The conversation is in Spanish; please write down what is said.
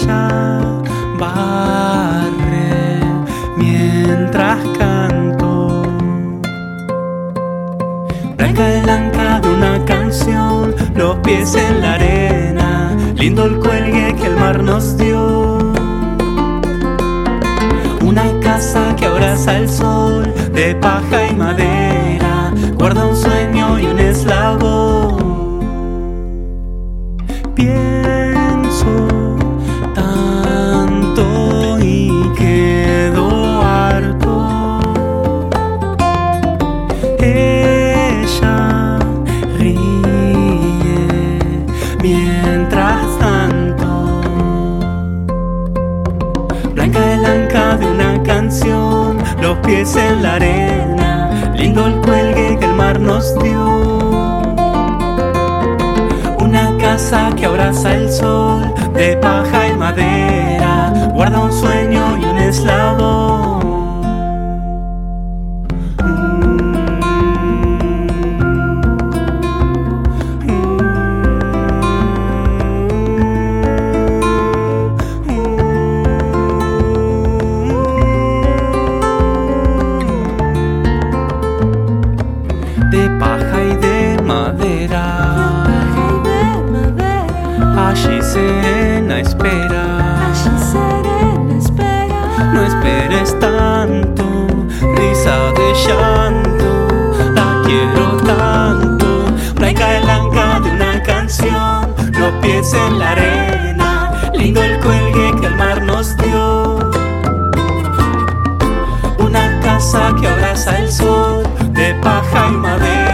Ella barre mientras canto. Blanca el anca de una canción, los pies en la arena, lindo el cuelgue que el mar nos dio. Una casa que abraza el sol, de paja y madera, guarda un sueño y un eslabón. Pienso tanto y quedo harto. Ella ríe mientras tanto. Blanca el anca de una canción, los pies en la arena, lindo el cuelgue que el mar nos dio. Una casa que abraza el sol, de paja y madera, guarda un sueño y un eslabón. De paja y de madera, allí serena espera. No esperes tanto, risa de llanto, la quiero tanto. Blanca el anca de una canción, los pies en la arena, lindo el cuelgue que el mar nos dio. Una casa que abraza el sol, de paja y madera,